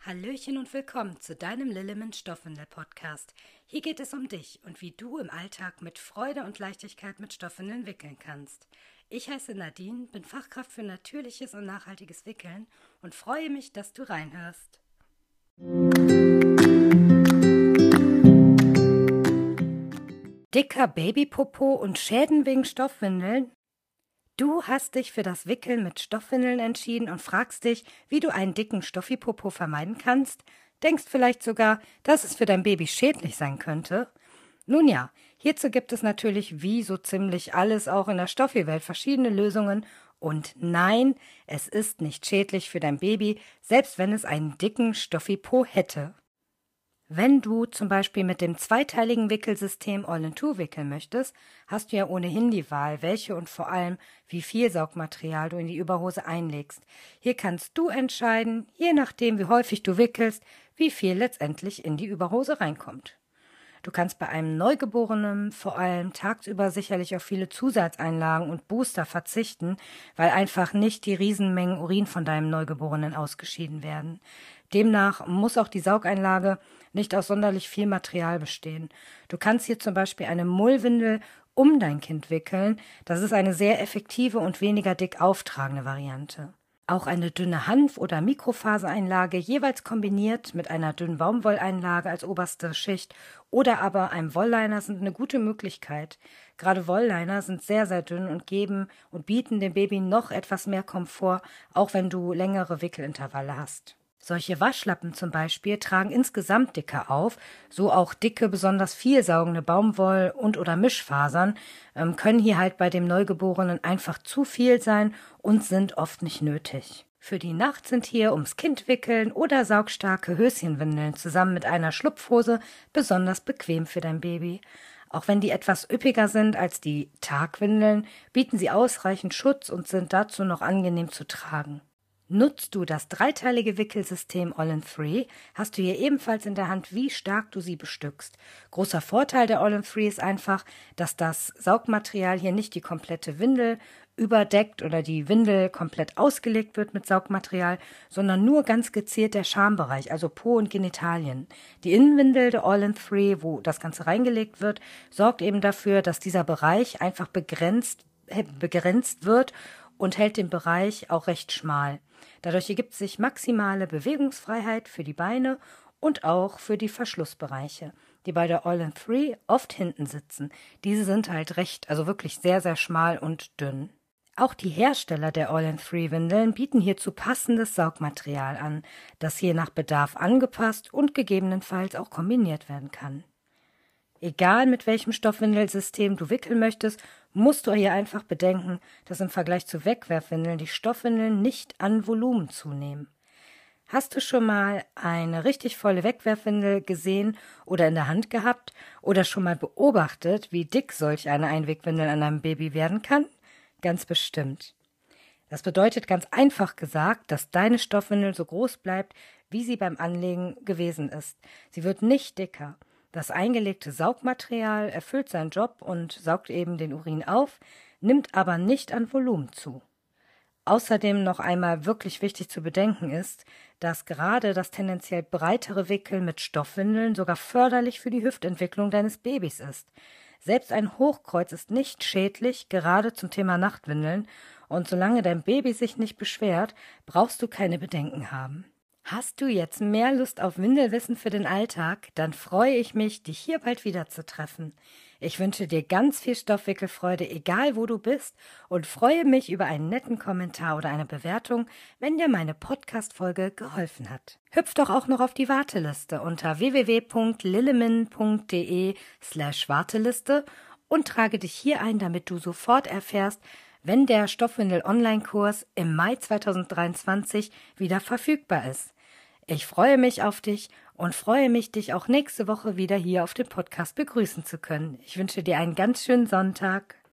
Hallöchen und willkommen zu deinem Lilleman Stoffwindel-Podcast. Hier geht es um dich und wie du im Alltag mit Freude und Leichtigkeit mit Stoffwindeln wickeln kannst. Ich heiße Nadine, bin Fachkraft für natürliches und nachhaltiges Wickeln und freue mich, dass du reinhörst. Dicker Babypopo und Schäden wegen Stoffwindeln? Du hast dich für das Wickeln mit Stoffwindeln entschieden und fragst dich, wie du einen dicken Stoffipopo vermeiden kannst? Denkst vielleicht sogar, dass es für dein Baby schädlich sein könnte? Nun ja, hierzu gibt es natürlich wie so ziemlich alles auch in der Stoffi-Welt verschiedene Lösungen. Und nein, es ist nicht schädlich für dein Baby, selbst wenn es einen dicken Stoffipo hätte. Wenn du zum Beispiel mit dem zweiteiligen Wickelsystem All-in-Two wickeln möchtest, hast du ja ohnehin die Wahl, welche und vor allem, wie viel Saugmaterial du in die Überhose einlegst. Hier kannst du entscheiden, je nachdem wie häufig du wickelst, wie viel letztendlich in die Überhose reinkommt. Du kannst bei einem Neugeborenen vor allem tagsüber sicherlich auf viele Zusatzeinlagen und Booster verzichten, weil einfach nicht die Riesenmengen Urin von deinem Neugeborenen ausgeschieden werden. Demnach muss auch die Saugeinlage nicht aus sonderlich viel Material bestehen. Du kannst hier zum Beispiel eine Mullwindel um dein Kind wickeln. Das ist eine sehr effektive und weniger dick auftragende Variante. Auch eine dünne Hanf- oder Mikrofasereinlage, jeweils kombiniert mit einer dünnen Baumwolleinlage als oberste Schicht oder aber einem Wollliner, sind eine gute Möglichkeit. Gerade Wollliner sind sehr, sehr dünn und geben und bieten dem Baby noch etwas mehr Komfort, auch wenn du längere Wickelintervalle hast. Solche Waschlappen zum Beispiel tragen insgesamt dicker auf, so auch dicke, besonders vielsaugende Baumwoll- und/oder Mischfasern können hier halt bei dem Neugeborenen einfach zu viel sein und sind oft nicht nötig. Für die Nacht sind hier ums Kind wickeln oder saugstarke Höschenwindeln zusammen mit einer Schlupfhose besonders bequem für dein Baby. Auch wenn die etwas üppiger sind als die Tagwindeln, bieten sie ausreichend Schutz und sind dazu noch angenehm zu tragen. Nutzt du das dreiteilige Wickelsystem All-in-Three, hast du hier ebenfalls in der Hand, wie stark du sie bestückst. Großer Vorteil der All-in-Three ist einfach, dass das Saugmaterial hier nicht die komplette Windel überdeckt oder die Windel komplett ausgelegt wird mit Saugmaterial, sondern nur ganz gezielt der Schambereich, also Po und Genitalien. Die Innenwindel der All-in-Three, wo das Ganze reingelegt wird, sorgt eben dafür, dass dieser Bereich einfach begrenzt wird und hält den Bereich auch recht schmal. Dadurch ergibt sich maximale Bewegungsfreiheit für die Beine und auch für die Verschlussbereiche, die bei der All-in-Three oft hinten sitzen. Diese sind halt wirklich sehr, sehr schmal und dünn. Auch die Hersteller der All-in-Three-Windeln bieten hierzu passendes Saugmaterial an, das je nach Bedarf angepasst und gegebenenfalls auch kombiniert werden kann. Egal mit welchem Stoffwindelsystem du wickeln möchtest, musst du hier einfach bedenken, dass im Vergleich zu Wegwerfwindeln die Stoffwindeln nicht an Volumen zunehmen. Hast du schon mal eine richtig volle Wegwerfwindel gesehen oder in der Hand gehabt oder schon mal beobachtet, wie dick solch eine Einwegwindel an einem Baby werden kann? Ganz bestimmt. Das bedeutet ganz einfach gesagt, dass deine Stoffwindel so groß bleibt, wie sie beim Anlegen gewesen ist. Sie wird nicht dicker. Das eingelegte Saugmaterial erfüllt seinen Job und saugt eben den Urin auf, nimmt aber nicht an Volumen zu. Außerdem noch einmal wirklich wichtig zu bedenken ist, dass gerade das tendenziell breitere Wickeln mit Stoffwindeln sogar förderlich für die Hüftentwicklung deines Babys ist. Selbst ein Hochkreuz ist nicht schädlich, gerade zum Thema Nachtwindeln, und solange dein Baby sich nicht beschwert, brauchst du keine Bedenken haben. Hast du jetzt mehr Lust auf Windelwissen für den Alltag? Dann freue ich mich, dich hier bald wieder zu treffen. Ich wünsche dir ganz viel Stoffwickelfreude, egal wo du bist, und freue mich über einen netten Kommentar oder eine Bewertung, wenn dir meine Podcast-Folge geholfen hat. Hüpf doch auch noch auf die Warteliste unter www.lilleman.de/Warteliste und trage dich hier ein, damit du sofort erfährst, wenn der Stoffwindel-Online-Kurs im Mai 2023 wieder verfügbar ist. Ich freue mich auf dich und freue mich, dich auch nächste Woche wieder hier auf dem Podcast begrüßen zu können. Ich wünsche dir einen ganz schönen Sonntag.